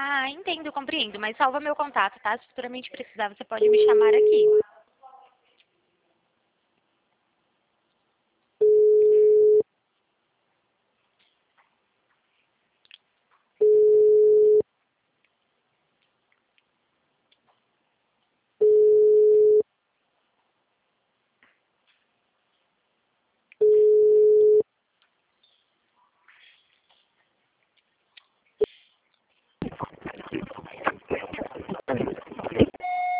Ah, entendo, compreendo, mas salva meu contato, tá? Se futuramente precisar, você pode me chamar aqui.